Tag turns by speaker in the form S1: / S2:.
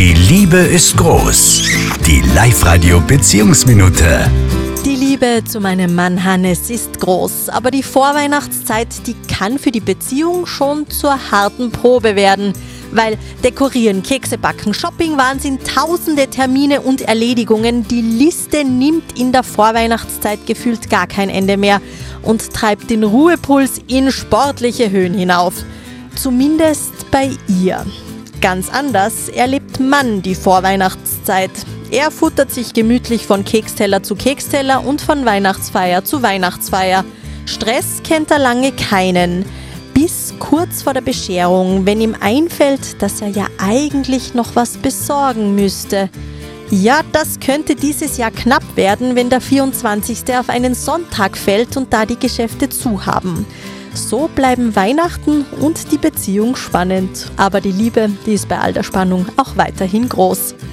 S1: Die Liebe ist groß. Die Live-Radio-Beziehungsminute.
S2: Die Liebe zu meinem Mann Hannes ist groß, aber die Vorweihnachtszeit, die kann für die Beziehung schon zur harten Probe werden. Weil dekorieren, Kekse backen, Shopping-Wahnsinn, tausende Termine und Erledigungen, die Liste nimmt in der Vorweihnachtszeit gefühlt gar kein Ende mehr und treibt den Ruhepuls in sportliche Höhen hinauf. Zumindest bei ihr. Ganz anders erlebt Mann die Vorweihnachtszeit. Er futtert sich gemütlich von Keksteller zu Keksteller und von Weihnachtsfeier zu Weihnachtsfeier. Stress kennt er lange keinen. Bis kurz vor der Bescherung, wenn ihm einfällt, dass er ja eigentlich noch was besorgen müsste. Ja, das könnte dieses Jahr knapp werden, wenn der 24. auf einen Sonntag fällt und da die Geschäfte zu haben. So bleiben Weihnachten und die Beziehung spannend. Aber die Liebe, die ist bei all der Spannung auch weiterhin groß.